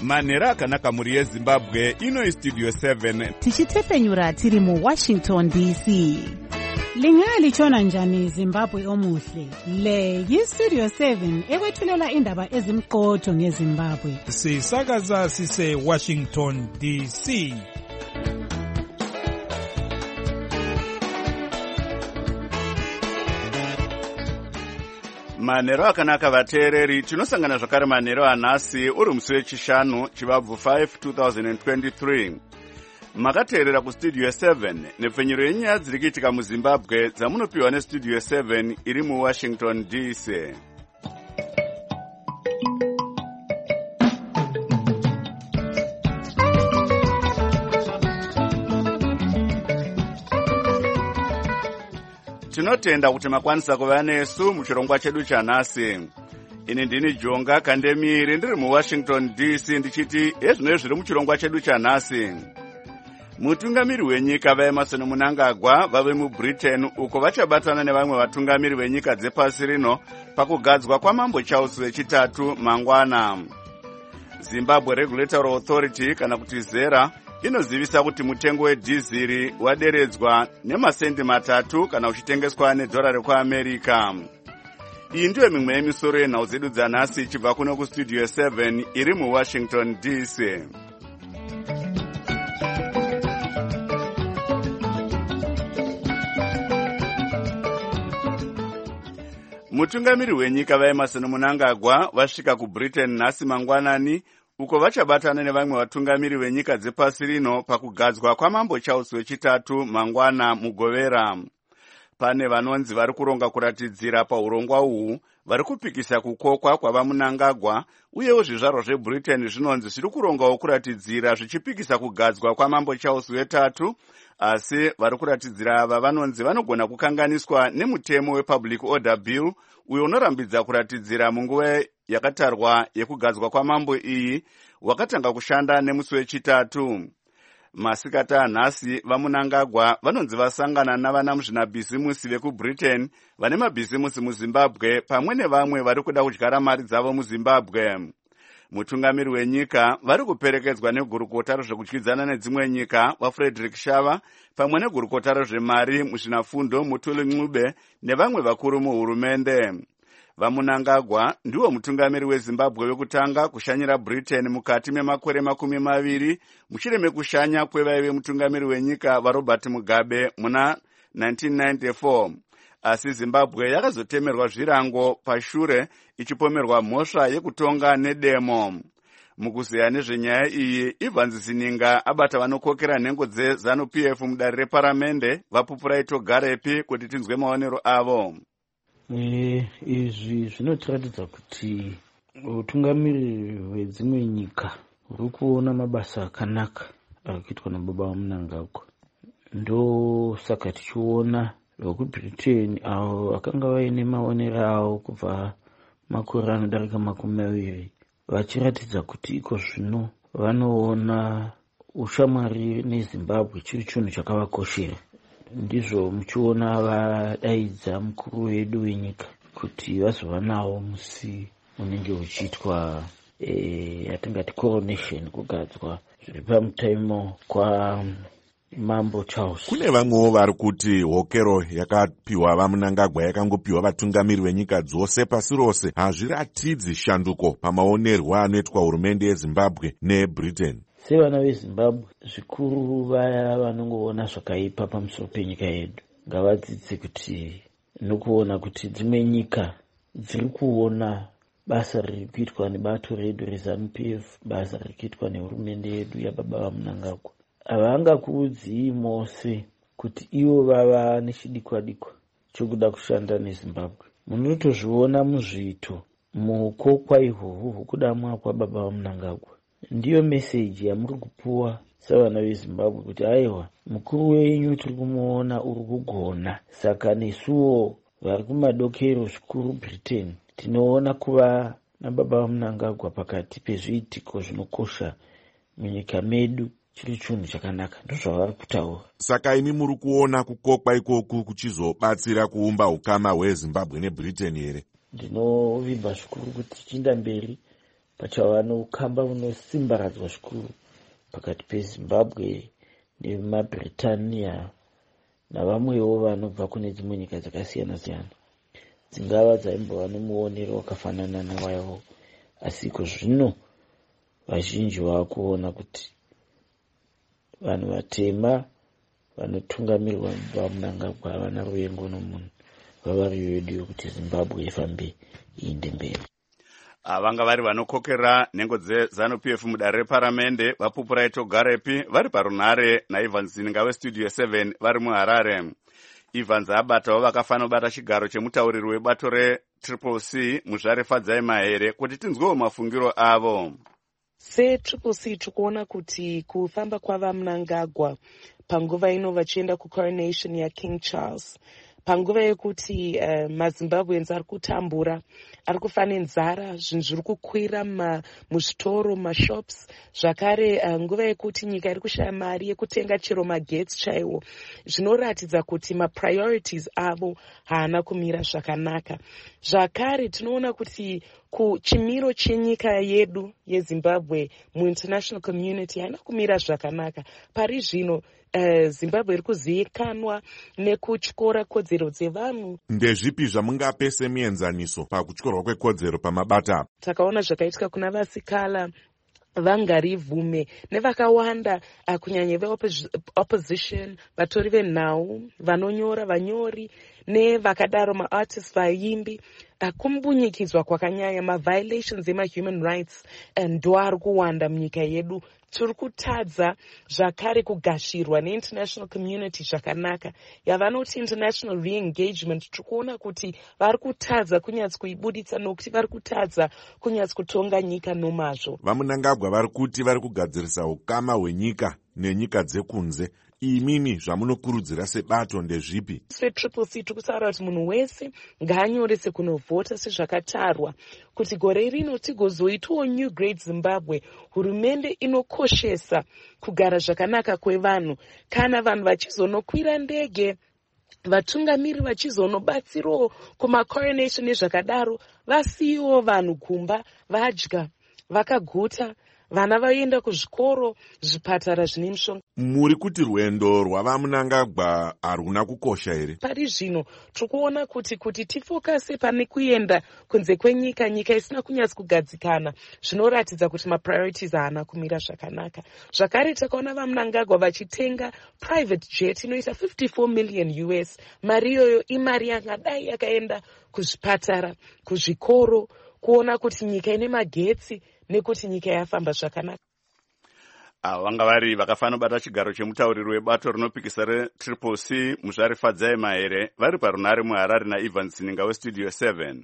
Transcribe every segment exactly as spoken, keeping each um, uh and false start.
manhero akanaka mhuri yezimbabwe. Ino Studio seven tichitefenyura tiri muWashington D C. Lingalitshona njani Zimbabwe omuhle? Le yiStudio seven ekwethulela indaba ezimqotho ngeZimbabwe. Sisakaza sise Washington D C. manhero akanaka vateereri, tinosangana zvakare manhero anhasi uri musi wechishanu chivabvu five two thousand twenty-three. Makateerera kuStudio seven nepfenyuro yenyaya dziri kuitika muZimbabwe dzamunopiwa neStudio seven iri muWashington D C. Tinotenda kuti makwanisa kuva nesu muchirongwa chedu chanhasi. Ini ndini Jonga Kandemiri ndiri muWashington D C ndichiti ezvino zviri muchirongwa chedu chanhasi. Mutungamiri wenyika vaEmerson Mnangagwa vave muBritain uko vachabatana nevamwe vatungamiri venyika dzepasi rino pakugadzwa kwamambo Charles wechitatu mangwana. Zimbabwe Regulatory Authority kana kuti ZERA inozivisa kuti mutengo wedhiziri waderedzwa nemasendi matatu kana uchitengeswa nedhora rekuAmerica. Iyi ndiyo mimwe yemisoro yenhau dzedu dzanhasi ichibva kuno kuStudio seven iri muWashington D C. Mutungamiri wenyika vaEmerson Mnangagwa vasvika kuBritain nhasi mangwanani uko vachabatana nevamwe vatungamiri venyika dzepasi rino pakugadzwa kwamambo Charles wechitatu mangwana mugovera. Pane vanonzi vari kuronga kuratidzira paurongwa uhu vari kupikisa kukokwa kwavaMnangagwa, uyewo zvizvarwa zveBritain zvinonzi zviri kurongawo kuratidzira zvichipikisa kugadzwa kwamambo Charles wetatu, asi vari kuratidzira ava vanonzi vanogona kukanganiswa nemutemo wePublic Order Bill uyo unorambidza kuratidzira munguva yakatarwa yekugadzwa kwamambo iyi wakatanga kushanda nemusi wechitatu. Masikati anhasi vaMnangagwa vanonzi vasangana navana muzvinabhizimusi vekuBritain vane mabhizimusi muZimbabwe pamwe nevamwe vari kuda kudyara mari dzavo muZimbabwe. Mutungamiri wenyika vari kuperekedzwa negurukota rezvekudyidzana nedzimwe nyika waFrederick Shava pamwe negurukota rezvemari muzvinafundo Mutuli Ncube nevamwe vakuru muhurumende. VaMnangagwa ndiwo mutungamiri weZimbabwe wekutanga kushanyira Britain mukati memakore makumi maviri mushure mekushanya kwevaive mutungamiri wenyika vaRobert Mugabe muna nineteen ninety-four. Asi Zimbabwe yakazotemerwa zvirango pashure ichipomerwa mhosva yekutonga nedemo. Mukuziya nezvenyaya iyi, Evans Zininga abata vanokokera nhengo dzeZANU P F mudare reparamende vapupura itogarepi kuti tinzwe maonero avo. Eh, izvi zvinotiratidza kuti utungamiri hwedzimwe nyika huri kuona mabasa akanaka arikuitwa nababa vaMnangagwa. Ndo saka tichiona vekuBritain avo vakanga vaine maonero avo kubva makore anodarika makumi maviri vachiratidza kuti iko zvino vanoona ushamwari neZimbabwe chiri chinhu chakavakoshera. Ndizvo muchiona vadaidza mukuru wedu wenyika kuti vazova nawo musi unenge uchiitwa e, yatingati coronation, kugadzwa zviri pamutaimo kwa mambo Charles. Kune vamwewo vari kuti hokero yakapiwa vaMnangagwa yakangopiwa vatungamiri venyika dzose pasi rose hazviratidzi shanduko pamaonerwa anoitwa hurumende yeZimbabwe neBritain. Sevana veZimbabwe zvikuru vaya vanongoona zvakaipa pamusoro penyika yedu ngavadzidze kuti nokuona kuti dzimwe nyika dziri kuona basa riri kuitwa nebato redu reZANU P F, basa riri kuitwa nehurumende yedu yababa vaMnangagwa. Havangakuudzii mose kuti ivo vava nechidikwa-dikwa chokuda kushanda neZimbabwe. Munotozviona muzviito mukokwa ihwohwo hwokudamwa kwababa vaMnangagwa. Ndiyo meseji yamuri kupuwa savana veZimbabwe kuti aiwa mukuru wenyu tiri kumuona uri kugona, saka nesuwo vari kumadokero zvikuru Britain tinoona kuva nababa vaMnangagwa pakati pezviitiko zvinokosha munyika medu chiri chinhu chakanaka. Ndozvavari kutaura. Saka imi muri kuona kukokwa ikoku kuchizobatsira kuumba ukama hweZimbabwe neBritain here? Ndinovimba zvikuru kuti tichinda mberi pachava noukamba unosimbaradzwa zvikuru pakati pezimbabwe nemabritania navamwewo vanobva kune dzimwe nyika dzakasiyana-siyana dzingava dzaimbova nomuonero wakafanana newaivo, asi ko zvino vazhinji vakuona kuti vanhu vatema vanotungamirwa vaMnangagwa havana ruvengo nomunhu, vava riyedu yokuti zimbabwe ifambe iinde mberi. Vanga vari vanokokerera nhengo dzeZANU-P F mudare reparamende vaPupurai Togarepi vari parunhare naIvans Zininga westudio seven vari muHarare. Evans abatawo vakafanira kubata chigaro chemutauriri webato retriple C Muzvare Fadzaima here kuti tinzwewo mafungiro avo. setriple C tikuona kuti kufamba kwavaMnangagwa panguva ino vachienda kucoronation yaKing Charles, panguva yekuti uh, maZimbabweans ari kutambura, ari kufa nenzara, zvinhu zviri kukwira muzvitoro, mashops, zvakare uh, nguva yekuti nyika iri kushaya mari yekutenga chero magetsi chaiwo, zvinoratidza kuti mapriorities avo haana kumira zvakanaka. Zvakare tinoona kuti chimiro chenyika yedu yeZimbabwe muinternational community haina kumira zvakanaka. Pari zvino Uh, Zimbabwe iri kuzivikanwa nekutyora kodzero dzevanhu. Ndezvipi zvamungape semienzaniso pakutyorwa kwekodzero pamabata? Takaona zvakaitika kuna vasikala Vangarivume nevakawanda, uh, kunyanya veopposition, vatori venhau, vanonyora, vanyori nevakadaro maartists, vaimbi, uh, kumbunyikidzwa kwakanyanya, maviolations ema-human rights ndo ari kuwanda munyika yedu. Tiri kutadza zvakare kugashirwa neinternational community zvakanaka, yavanoti international re-engagement. Tiri kuona kuti vari kutadza kunyatsi kuibuditsa nokuti vari kutadza kunyatsi kutonga nyika nomazvo. VaMnangagwa vari kuti vari kugadzirisa ukama hwenyika nenyika dzekunze. Imimi zvamunokurudzira sebato ndezvipi? setriple C tiri kutaura kuti munhu wese ngaanyorese kunovhota sezvakatarwa, kuti gore rino tigozoitawo New Great Zimbabwe, hurumende inokoshesa kugara zvakanaka kwevanhu. Kana vanhu vachizonokwira ndege, vatungamiri vachizonobatsirawo kumacoronation nezvakadaro, vasiyiwo vanhu kumba vadya vakaguta, vana vaenda kuzvikoro, zvipatara zvine mishonga. Muri kuti rwendo rwavaMnangagwa haruna kukosha here? Pari zvino tikuona kuti kuti tifokase pane kuenda kunze kwenyika, nyika isina kunyatsi kugadzikana, zvinoratidza kuti mapriorities haana kumira zvakanaka. Zvakare takaona vaMnangagwa vachitenga private jet inoita fifty-four million U S. Mari iyoyo imari yangadai yakaenda kuzvipatara, kuzvikoro, kuona kuti nyika ine magetsi nekuti nyika yafamba zvakanaka. Vanga vari vakafanira kubata chigaro chemutauriri webato rinopikisa retriple C Muzvare Fadzaima here vari parunhare muHarare naIvans Zininga westudio seven.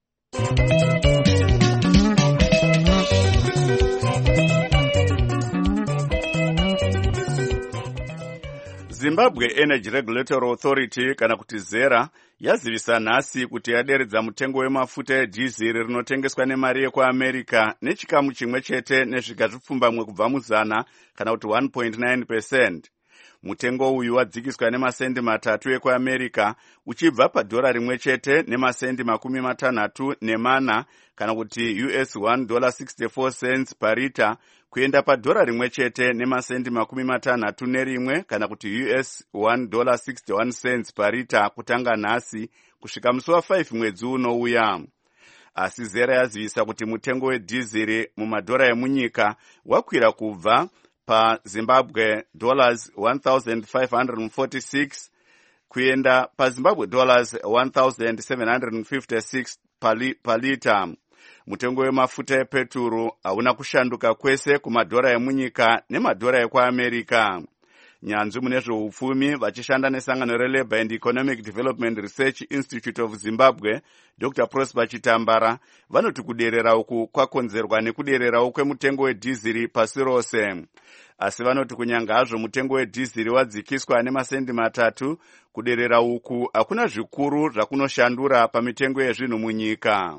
Zimbabwe Energy Regulatory Authority kana kuti ZERA yazivisa nhasi kuti yaderedza mutengo wemafuta edhiziri rinotengeswa nemari yekuAmerica nechikamu chimwe chete nezviga zvipfumbamwe kubva muzana kana kuti one point nine percent. Mutengo uyu wadzikiswa nemasendi matatu ekuAmerica uchibva padhora rimwe chete nemasendi makumi matanhatu nemana kana kuti U S one dollar sixty-four cents per liter kuenda padhora rimwe chete nemasendi makumi matanhatu nerimwe kana kuti U S one dollar sixty-one cents per liter kutanga nhasi kusvika musi wa5 mwedzi unouya. Asi ZERA yazivisa kuti mutengo wedhiziri mumadhora emunyika wakwira kubva paZimbabwe dollars one thousand five hundred forty-six kuenda paZimbabwe dollars one thousand seven hundred fifty-six per liter. Mutengo wemafuta epeturu hauna kushanduka kwese kumadhora emunyika nemadhora ekuAmerica. Nyanzvi mune zveupfumi vachishanda nesangano reLabour and Economic Development Research Institute of Zimbabwe, Doctor Prosper Chitambara, vanoti kuderera uku kwakonzerwa nekudererawo kwemutengo wedhiziri pasi rose. Asi vanoti kunyanga hazvo mutengo wedhiziri wadzikiswa nemasendi matatu, kuderera uku hakuna zvikuru zvakunoshandura pamitengo yezvinhu munyika.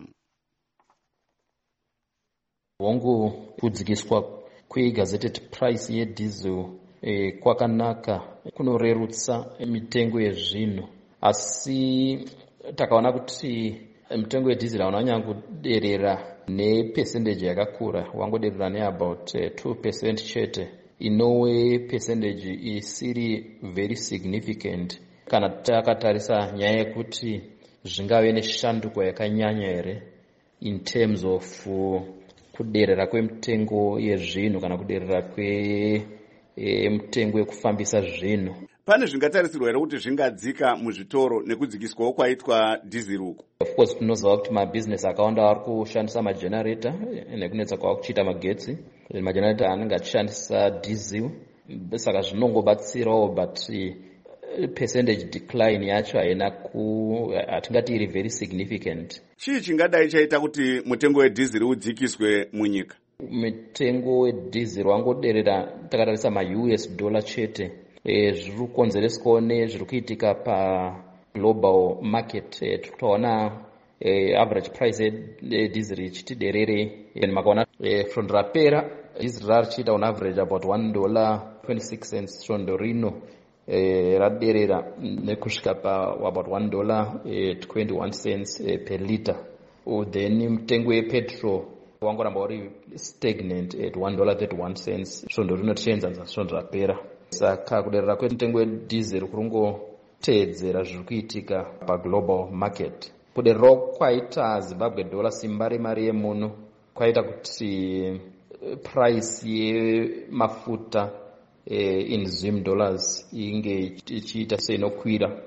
Hongu kudzikiswa kwegazetted price yedhizel E, kwakanaka kunorerutsa mitengo yezvinhu, asi takaona kuti mutengo wedhiziri hauna kunyangoderera nepercentage yakakura, wangoderera neabout uh, two percent chete, inove percentage isiri very significant kana takatarisa nyaya yekuti zvingave neshanduko yakanyanya here in terms of uh, kuderera kwemutengo yezvinhu kana kuderera kwemutengo yekufambisa zvinhu. Pane zvingatarisirwa here kuti zvingadzika muzvitoro nekudzikiswawo kwaitwa dhiziri uku? Of course tinoziva kuti mabhizinesi akawanda ari kushandisa magenerator nekunetsa kwava kuchiita magetsi. Magenerator anenge achishandisa dhiziri, saka zvinongobatsirawo, but percentage decline yacho haina ku hatingati iri very significant. Chii chingadai chaita kuti mutengo wedhiziri udzikiswe munyika? Mutengo wedhiziri wangoderera takatarisa ma-U S dollar chete. E, zviri kukonzereswawo nezviri kuitika paglobal market. E, tikutoona e, average price yedhiziri ichiti derere. E, makaona e, svondo rapera dhiziri rari chiita on average about one dollar twenty-six cents svondo rino e, raderera nekusvika pa about one dollar twenty-one cents e, per liter. O, then mutengo yepetrol wangoramba uri stagnant at one dollar thirty-one cents svondo rino tichienzanisa svondo rapera. Saka kuderera kwemutengo wedhiziri kurungoteedzera zviri kuitika paglobal market. Kudererawo kwaita Zimbabwe dollar, simba remari yemuno, kwaita kuti price yemafuta eh, in Zim dollars inge ichiita seinokwira.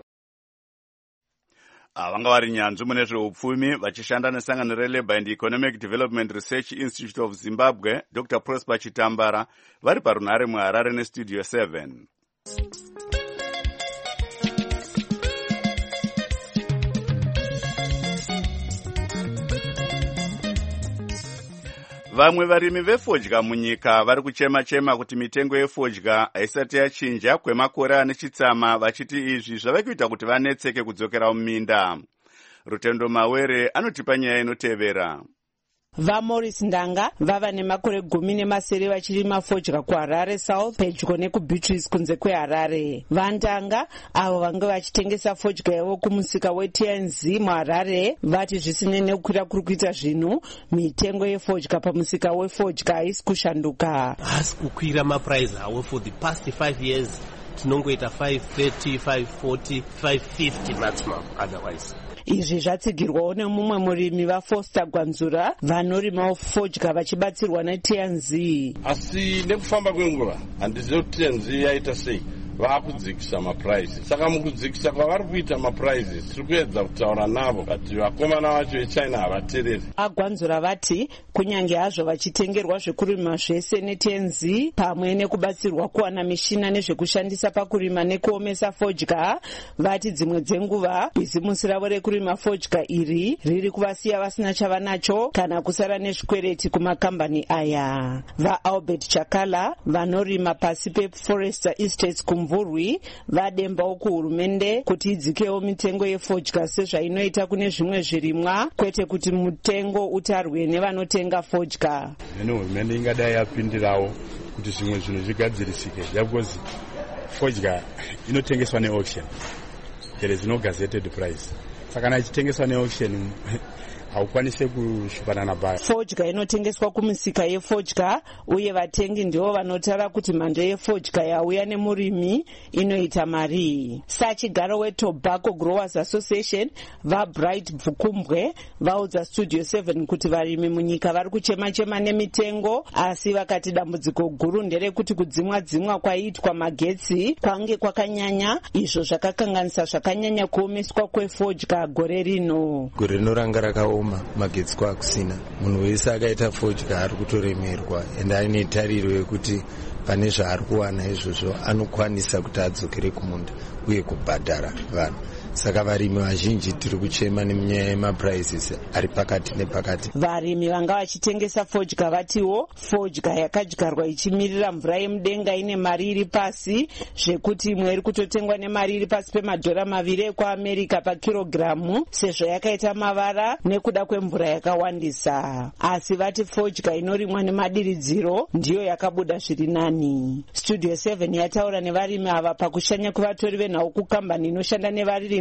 Vanga vari nyanzvi mune zveupfumi vachishanda nesangano reLabour and Economic Development Research Institute of Zimbabwe, Doctor Prosper Chitambara, vari parunhare muHarare nestudio seven. Vamwe varimi vefodya munyika vari kuchema-chema kuti mitengo yefodya haisati yachinja kwemakore ane chitsama, vachiti izvi zvava kuita kuti vanetseke kudzokera muminda. Rutendo Mawere anotipa nyaya inotevera. VaMorris Ndanga vava nemakore gumi nemasere vachirima fodya kuHarare South pedyo nekuBeatrice kunze kweHarare. VaNdanga avo vanga vachitengesa fodya yavo kumusika weT N Z muHarare vati zvisine nekukwira kuri kuita zvinhu, mitengo yefodya pamusika wefodya haisi kushanduka. Hasi kukwira maprice hawo for the past five years tinongoita five thirty, five forty, five fifty maximum otherwise. Izvi zvatsigirwawo nemumwe murimi vaFoster Gwanzura vanorimawo fodya vachibatsirwa neT N Z. Asi nekufamba kwenguva handizivi kuti T N Z yaita sei vakudzikisa maprice. Saka mukudzikisa kwavari kuita maprice tiri kuedza kutaura navo kuti vakomana vacho veChina havatereri. Agwanzura vati kunyange hazvo vachitengerwa zvekurima zvese neT N Z pamwe nekubatsirwa kuwana mishina nezvekushandisa pakurima nekuomesa fodya, vati dzimwe dzenguva bhizimusi ravo rekurima fodya iri riri kuvasiya vasina chavanacho kana kusara nezvikwereti kumakambani aya. VaAlbert Chakala vanorima pasi peForester Estates kumvurwi vadembawo kuhurumende kuti idzikewo mitengo yefodya sezvainoita kune zvimwe zvirimwa, kwete kuti mutengo utarwe nevanotenga fodya. Zvino hurumende ingadai yapindirawo kuti zvimwe zvinhu zvigadzirisike, because fodya inotengeswa neauction, there is no gazetted price. Saka kana ichitengeswa neauction haukwanise kushupana nabaya. Fodya inotengeswa kumisika yefodya uye vatengi ndivo vanotara kuti mhando yefodya yauya nemurimi inoita mari. Sachigaro weTobacco Growers Association vaBright Bvukumbwe vaudza Studio seven kuti varimi munyika vari kuchema-chema nemitengo, asi vakati dambudziko guru nderekuti kudzimwa-dzimwa kwaiitwa magetsi kwange kwakanyanya, izvo zvakakanganisa zvakanyanya kuomeswa kwefodya gore rino. Gore rinoranga rakaoma magetsi kwakusina, munhu wese akaita fodya ari kutoremerwa ende aine tariro yekuti pane zvaari kuwana izvozvo anokwanisa kuti adzokere kumunda uye kubhadhara vanhu. Saka varimi vazhinji tiri kuchema nemunyaya yemaprices ari pakati nepakati. Varimi vanga vachitengesa fodya vatiwo fodya yakadyarwa ichimirira mvura yemudenga ine mari iri pasi, zvekuti imwe iri kutotengwa nemari iri pasi pemadhora maviri ekuAmerica pakirogiramu sezvo yakaita mavara nekuda kwemvura yakawandisa. Asi vati fodya inorimwa nemadiridziro ndiyo yakabuda zviri nani. Studio seven yataura nevarimi ava pakushanya kuvatori venhau kukambani inoshanda nevarimi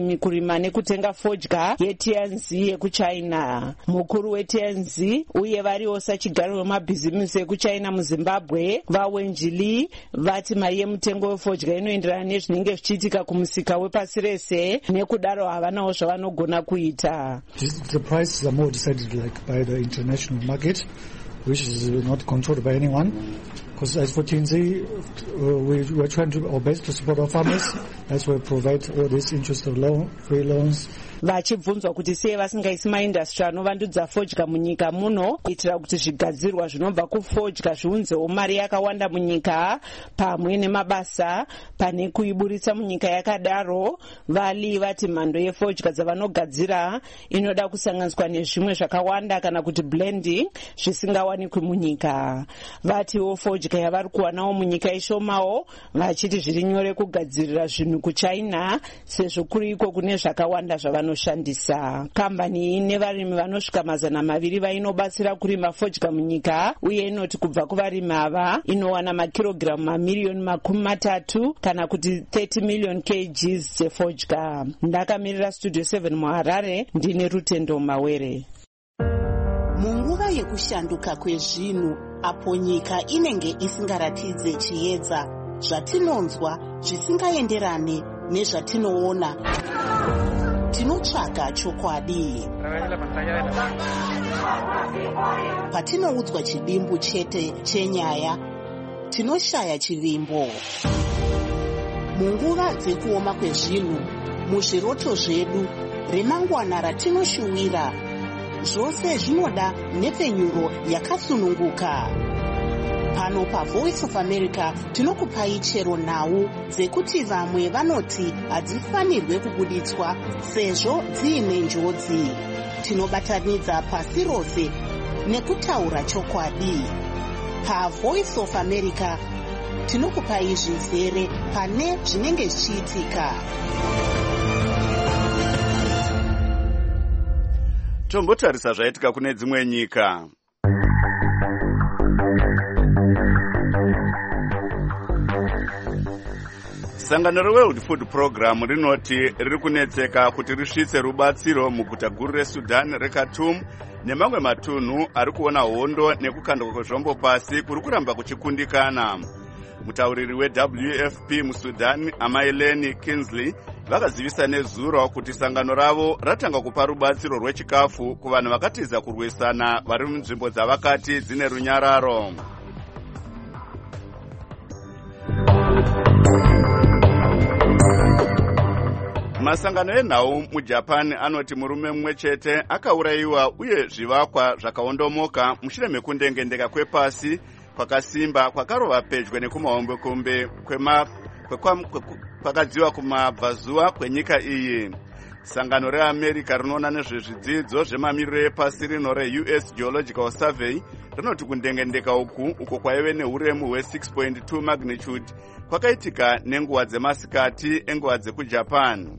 varimi kurima nekutenga fodya yeT N Z yekuchina. Mukuru weT N Z uye variwo sachigaro wemabhizimisi ekuchina muZimbabwe vaWenjili vati mari yemutengo wefodya inoenderana nezvinenge zvichiitika kumusika wepasi rese, nekudaro havanawo zvavanogona kuita. The prices are more decided like by the international market, which is not controlled by anyone. Because as for T N Z, uh, we are trying to our best to support our farmers. That's why we provide all this interest of loan, free loans. Vachibvunzwa kuti sei vasingaisi maindastry anovandudza fodya munyika muno kuitira kuti zvigadzirwa zvinobva kufodya zviunzewo mari yakawanda munyika pamwe nemabasa pane kuiburitsa munyika yakadaro. Vali vati mhando yefodya dzavanogadzira inoda kusanganiswa nezvimwe zvakawanda kana kuti blending zvisingawanikwi munyika. Vatiwo fodya yavari kuwanawo munyika ishomawo, vachiti zviri nyore kugadzirira zvinhu kuchina sezvo kuri iko kune zvakawanda zvavano shandisa. Kambani iyi nevarimi vanosvika mazana maviri vainobatsira kurima fodya munyika, uye inoti kubva kuvarimi ava inowana makirogiramu mamiliyoni makumi matatu kana kuti thirty million kgs dzefodya. Ndakamirira Studio seven muHarare, ndine Rutendo Mawere. Munguva yekushanduka kwezvinhu, apo nyika inenge isingaratidze chiedza, zvatinonzwa zvisingaenderane nezvatinoona, tinotsvaga chokwadi. Patinoudzwa chidimbu chete chenyaya, tinoshaya chivimbo. Munguva dzekuoma kwezvinhu, muzviroto zvedu, remangwana ratinoshuwira, zvose zvinoda nhepfenyuro yakasununguka. Pano paVoice of America tinokupai chero nhau dzekuti vamwe vanoti hadzifanirwe kubuditswa sezvo dziine njodzi. Tinobatanidza pasi rose nekutaura chokwadi. PaVoice of America tinokupai zvizere pane zvinenge zvichiitika. Tombotarisa zvaitika kune dzimwe nyika. Sangano reWorld Food Program rinoti riri kunetseka kuti risvitse rubatsiro muguta guru reSudan reKhartoum nemamwe matunhu ari kuona hondo nekukandwa kwezvombo pasi kuri kuramba kuchikundikana. Mutauriri weW F P muSudan, Amaileni Kinsley, vakazivisa nezuro kuti sangano ravo ratanga kupa rubatsiro rwechikafu kuvanhu vakatiza kurwisana vari munzvimbo dzavakati dzine runyararo. Masangano enhau muJapan anoti murume mumwe chete akaurayiwa uye zvivakwa zvakaondomoka mushure mekundengendeka kwepasi kwakasimba kwakarova pedyo nekumahombekombe kwakadziwa kumabvazuva kwenyika iyi. Sangano reAmerica rinoona nezvezvidzidzo zvemamiriro epasi rino reU S Geological Survey rinoti kundengendeka uku uko kwaive neuremu hwe six point two magnitude kwakaitika nenguva dzemasikati enguva dzekuJapan.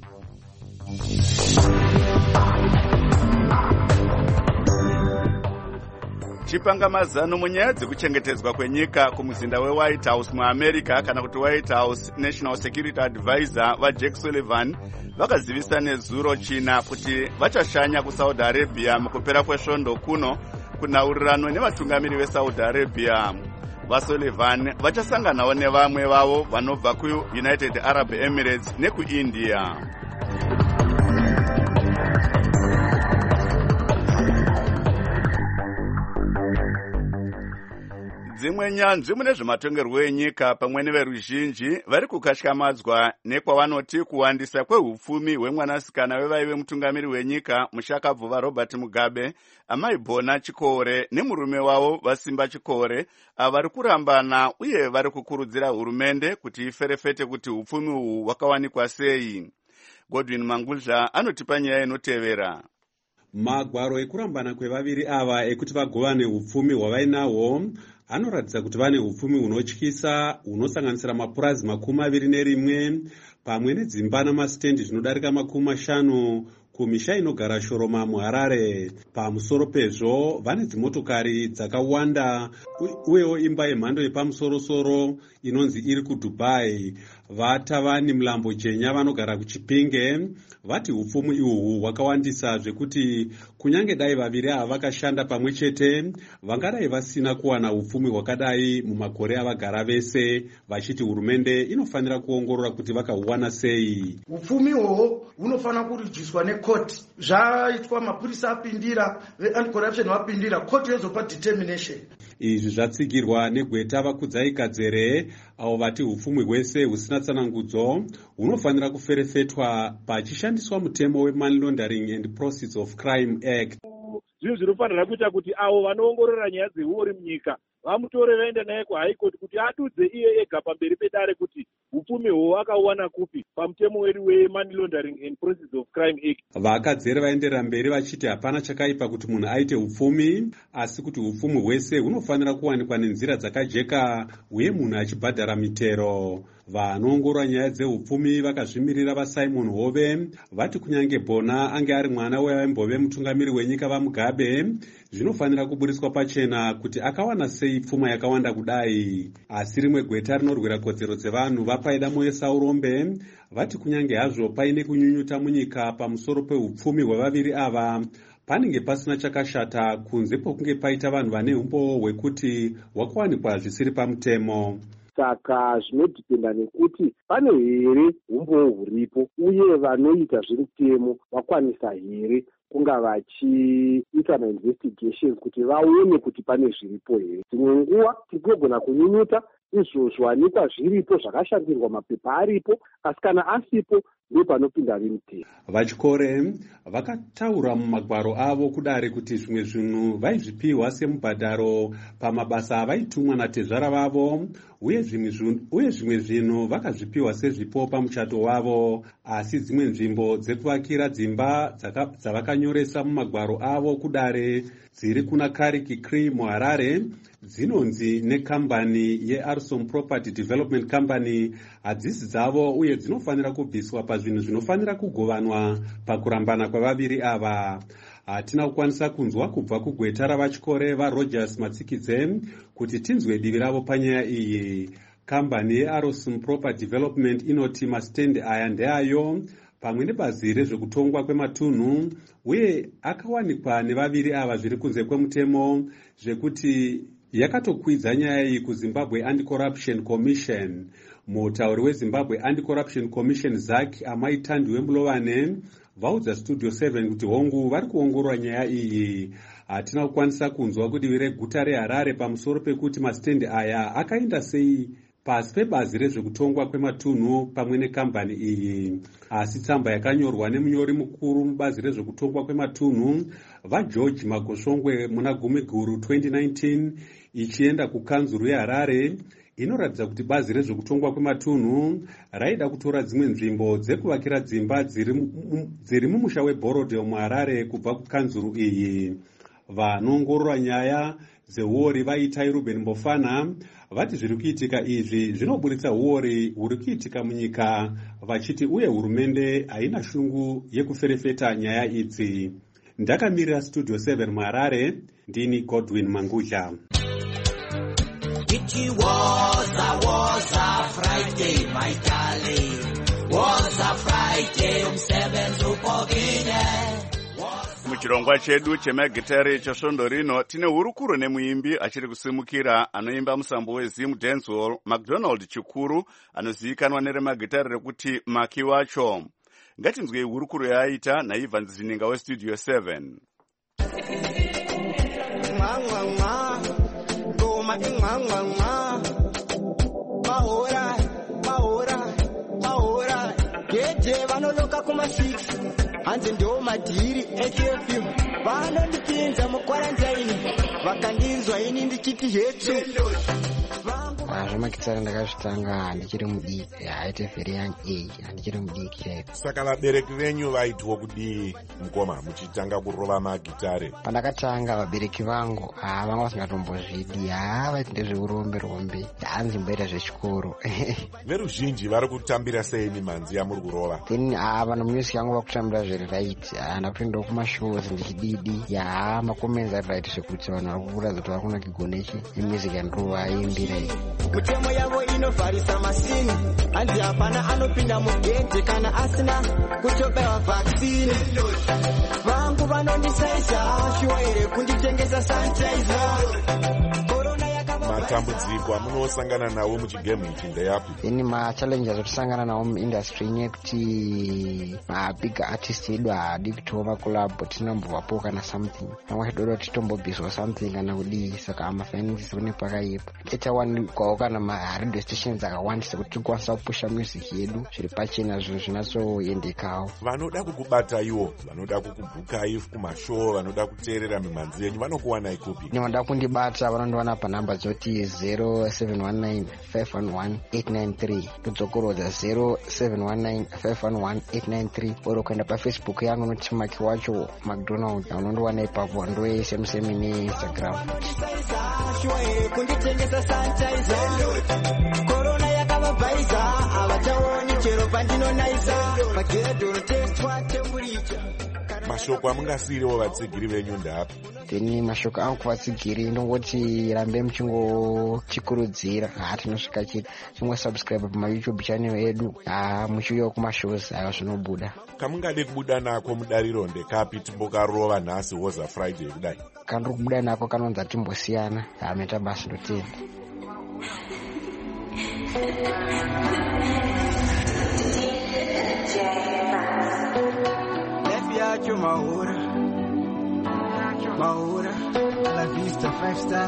Chipangamazano munyaya dzekuchengetedzwa kwenyika kumuzinda weWhite House muAmerica kana kuti White House National Security Advisor vaJake Sullivan vakazivisa nezuro china kuti vachashanya kuSaudi Arabia mukupera kwesvondo kuno kunaurirano nevatungamiri veSaudi Arabia. VaSullivan vachasanganawo nevamwe vavo vanobva kuUnited Arab Emirates nekuIndia. Dzimwe nyanzvi mune zvematongerwo enyika pamwe neveruzhinji vari kukatyamadzwa nekwavanoti kuwandisa kwehupfumi hwemwanasikana wevaive mutungamiri wenyika mushakabvuva Robert Mugabe, amai Bona Chikore nemurume wavo Vasimba Chikore, avari kurambana uye vari kukurudzira hurumende kuti iferefete kuti hupfumi uhu hwakawanikwa sei. Godwin Mangudla anotipa nyaya inotevera. Magwaro ekurambana kwevaviri ava ekuti vagovane hupfumi hwavainahwo anoratidza kuti vane hupfumi hunotyisa hunosanganisira mapurazi makumi maviri nerimwe pamwe nedzimba namasitendi zvinodarika makumi mashanu kumisha inogara shoroma muHarare. Pamusoro pezvo vane dzimotokari dzakawanda uyewo imba yemhando yepamusorosoro inonzi iri kuDubai. vatavani mulambo jenya vanogara kuchipinge vati upfumi ihwohwo hwakawandisa zvekuti kunyange dai vaviri ava vakashanda pamwe chete vangadai vasina kuwana upfumi hwakadai mumakore avagara vese, vachiti hurumende inofanira kuongorora kuti vakahuwana sei. Upfumi ihwohwo hunofanira kurijiswa nekoti. Zvaitwa mapurisa apindira, ve-anti-corruption vapindira, koti yozopa determination. Izvi zvatsigirwa negweta vakudzai Kadzere avo vati upfumi hwese husina tsanangudzo hunofanira kuferefetwa pachishandiswa mutemo weMoney Laundering and Proceeds of Crime Act. Zvinhu zvinofanira kuita kuti avo vanoongorora nyaya dzehuori munyika vamutore vaende naye kuhigh court kuti adudze iye ega pamberi pedare kuti upfumi hwo akawana kupi pamutemo wedu weMoney Laundering and Proceeds of Crime Act. Vakadzere vaenderera mberi vachiti hapana chakaipa kuti munhu aite upfumi, asi kuti upfumi hwese hunofanira kuwanikwa nenzira dzakajeka uye munhu achibhadhara mitero. Vanoongorora nyaya dzeupfumi vakazvimirira vaSimon Hove vati kunyange Bona ange ari mwana waimbove mutungamiri wenyika vaMugabe, zvinofanira kuburiswa pachena kuti akawana sei pfuma yakawanda kudai. Asi rimwe gweta rinorwira kodzero dzevanhu vaPaida Moyo Saurombe vati kunyange hazvo paine kunyunyuta munyika pamusoro peupfumi hwevaviri ava, panenge pasina chakashata kunze pokunge paita vanhu vane umbo hwekuti hwakawanikwa zvisiri pamutemo. Saka zvinodhipenda nekuti pane here umbo huripo uye vanoita zvemutemo vakwanisa here kunga vachiita mainvestigations kuti vaone kuti pane zviripo here. Dzimwe nguva tigogona kunyunyuta izvo zvawanikwa zviripo zvakashandirwa mapepa aripo, asi kana asipo ndopanopinda vemutemo. Vachikore vakataura mumagwaro avo kudare kuti zvimwe zvinhu vaizvipiwa semubhadharo pamabasa avaitumwa natezvara vavo, uye zvimwe zvinhu vakazvipiwa sezvipo pamuchato wavo, asi dzimwe nzvimbo dzekuvakira dzimba dzavakanyoresa mumagwaro avo kudare dziri kuna Kariki Cree muHarare dzinonzi nekambani yeArson Property Development Company hadzisi dzavo uye dzinofanira kubviswa pazvinhu zvinofanira kugovanwa pakurambana kwavaviri ava. Hatina kukwanisa kunzwa kubva kugweta ravachikore vaRogers Matsikidze kuti tinzwe divi ravo panyaya iyi. Kambani yeArson Property Development inoti masitendi aya ndeayo pamwe nebazi rezvekutongwa kwematunhu, uye akawanikwa nevaviri ava zviri kunze kwemutemo zvekuti yakatokwidza nyaya iyi kuZimbabwe Anti-Corruption Commission. Mutauri weZimbabwe Anti-Corruption Commission Zaki Amaitandi Wembulovane vaudza Studio seven kuti hongu vari kuongorora nyaya iyi. Hatina kukwanisa kunzwa kudivi reguta reHarare pamusoro pekuti masitendi aya akaenda sei pasi pebazi rezvekutongwa kwematunhu pamwe nekambani iyi. Asi tsamba yakanyorwa nemunyori mukuru mubazi rezvekutongwa kwematunhu vaGeorge Magosongwe muna gumi guru twenty nineteen ichienda kukanzuru yeHarare inoratidza kuti bazi rezvekutongwa kwematunhu raida kutora dzimwe nzvimbo dzekuvakira dzimba dziri mumusha weBorodale muHarare kubva kukanzuru iyi. Vanoongorora nyaya dzeuori vaitai Ruben Mbofana vati zviri kuitika izvi zvinoburitsa uori huri kuitika munyika, vachiti uye hurumende haina shungu yekuferefeta nyaya idzi. Ndakamirira Studio seven muHarare, ndini Godwin Mangudla. It was a, was a Friday, my darling. Was a Friday, um seven zupogine. Muchirongwa chedu chemagitare chesvondo rino tine hurukuro nemuimbi achiri kusimukira anoimba musambo weZim Dancehall McDonald Chikuru anozivikanwa neremagitare rekuti Maki wacho. Ngatinzwei hurukuro yaaita naIvan Zininga weStudio seven. Mahora, mahora, mahora. Gete vanoloka kuma six. Hanze ndo madhiri F F U. Vanondipinza mukwarantaini. Vakandinzwa ini ndichiti hetu. Zvemakitsara ndakazvitanga handichiri mudiki, haite very young age, handichiri mudiki chaipo. Saka vabereki venyu vaitwa kudii mukoma muchitanga kurova magitare? Pandakatanga vabereki vangu ah vanga vasingatombozvidi, ah vaiti ndezveurombe rombe, hanzi mboita zvechikoro. Veruzhinji vari kutambira sei mimanzi yamuri kurova? Then ah vanhu music yangu vakutambira zviri right, ah ndapinda kumashows ndichididi, ya makomenzi ari right zvekuti vanhu vari kukuratidza kuti vari kunakigona ichi music yandova imbira hey. Mutemo yavo inovharisa masini hanzi hapana anopinda mugedhe kana asina kutobewa vaccine vangu vanondisaisa shuwa here kunditengesa sanitizer matambudziko amunosangana nawo muchigemu ichi ndeyapi? Ini machallenges otisangana nawo muindustry nyekuti mabig artist edu haadi kutiwo makolabo tinambobvapo kana something pamwe chidodo titombobviswa something kana kudii saka amafinances kune pakaipa etawanikwawo kana maradio stations akawandisa kuti tikwanisa kupusha music yedu zviri pachena zvinhu zvinatsoendekawo. Vanoda kukubata iwo, vanoda kukubhukai kumashow, vanoda kuteerera mimhanzi yenyu vanokuwanai kupi? Vanoda kundibata vanondiwana panhamba dzoti zero seven one nine five one one eight nine three kudzokorodza zero seven one nine five one one eight nine three oro kuenda pafacebook yangu noti Maki Wacho McDonald unondiwana ipapo ndoe semusemi neinstagram. Corona yakavabvaisa havachaoni chero pandinonaisa magedhoro testwa temburicha. Mashoko amungasiriwo vatsigiri venyu ndapi? Then mashoko angu kuvatsigiri ndongoti rambe muchingochikurudzira ha tinosvika chiti chingwa subscribe pama YouTube channel edu ha muchiuya kumashows aya zvinobuda. Kamungade kubuda nako mudariro ndekapi timbokarova nhasi Woza Friday kudai? Kandiri kubuda nako kanonzi timbosiyana ha meta basi ndotenda. Yacho Mahura, Mahura, La Vista five star.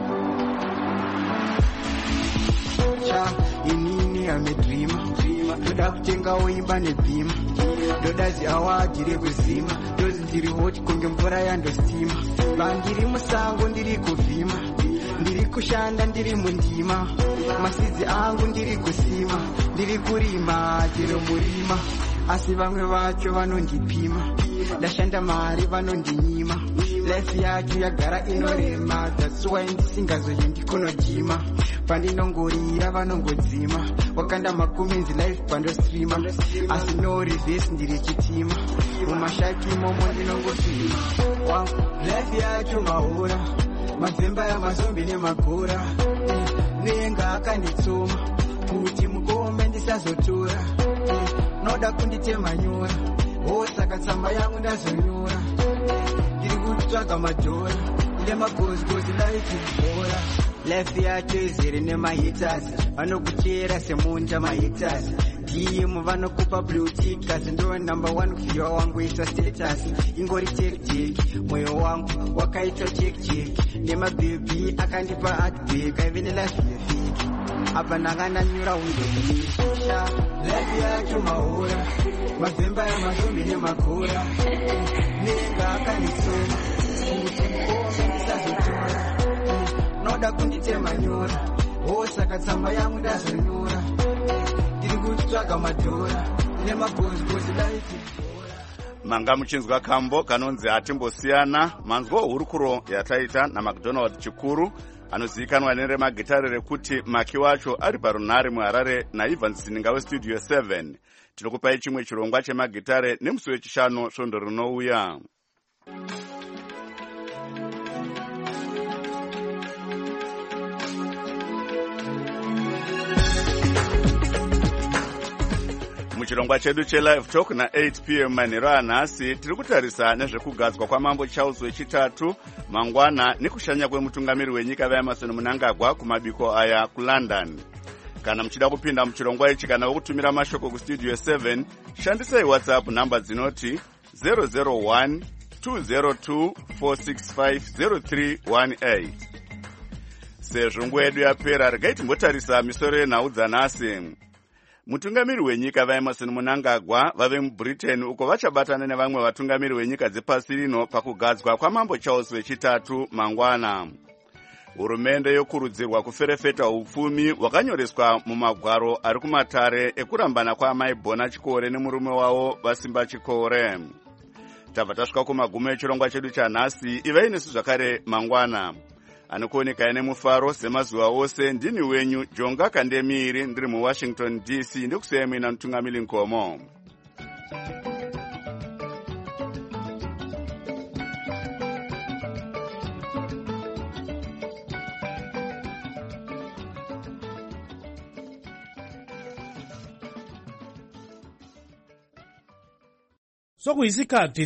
Cha inini amedreama, ndoda kutenga woimba nebhima, ndoda ziawa ndiri kuzima, ndozi ndiri hoti kunge mvura yandostima, vandiri musango ndiri kuvhima, ndiri kushanda ndiri mundima, masidzi angu ndiri kusima, ndiri kurima ndiri murima. Asi vamwe vacho vanondipima, ndashanda mari vanondinyima, life yacho yagara inorema, that's why ndisingazoendi kunojima, pandinongorira vanongodzima, wakanda makumenzi life pandostreama, asi no reverse ndiri chitima, mumashaki momo ndinongosima wangu. Life yacho Mahura, madzimba yamazombi nemagora, nenga akanditsoma kuti mukombe ndisazotora, noda kunditema nyora osaka tsamba yangu ndazonyora, ndiri kutsvaga madhora ine magozgozi laitibhora. Life yacho izere nemahaters vanokuchera semunda mahaters, ndimu vanokupa blue tick asi ndo number one kuziva wangu isa status, ingori check check mwoyo wangu wakaitwa check check, nemabhebi akandipa heartbreak aivene life yefiki apa ndakandanyura undoisha. Life yacho Mahura, madzimba yamazombi nemagora, nenga akanditsoma kuti mukombe ndisazotora, noda kunditema nyora osaka tsamba yangu ndazonyora, ndiri kutsvaga madhora nemagozgozi life. Manga muchinzwa kambo kanonzi Hatimbosiyana, manzwa hurukuro yataita naMcDonald Chikuru anozivikanwa neremagitare rekuti Maki Wacho ari parunhare muHarare naIvan Sininga westudio seven. Tinokupai chimwe chirongwa chemagitare nemusi wechishanu svondo rinouya. Muchirongwa chedu chelive talk na eight p m manhero anhasi tiri kutarisa nezvekugadzwa kwamambo Charles wechitatu mangwana nekushanya kwemutungamiri wenyika vaEmmerson Mnangagwa kumabiko aya kuLondon. Kana muchida kupinda muchirongwa ichi kana wokutumira mashoko kustudio seven, shandisai WhatsApp namba dzinoti zero zero one two zero two four six five zero three one eight. Sezvo nguva yedu yapera, regai timbotarisa misoro yenhau dzanhasi. Mutungamiri wenyika vaEmmerson Mnangagwa vave muBritain uko vachabatana nevamwe vatungamiri wenyika dzepasi rino pakugadzwa kwamambo Charles wechitatu mangwana. Hurumende yokurudzirwa kuferefeta upfumi hwakanyoreswa mumagwaro ari kumatare ekurambana kwaamai Bona Chikore nemurume wavo Vasimba Chikore. Tabva tasvika kumagumo echirongwa chedu chanhasi. Ivai nesu zvakare mangwana. Anokuoneka ine mufaro semazuva ose. Ndini wenyu Jonga Kandemiri, ndiri muWashington D C, ndikusiyai muina mutungamiri Nkomo. sokuyisikhathi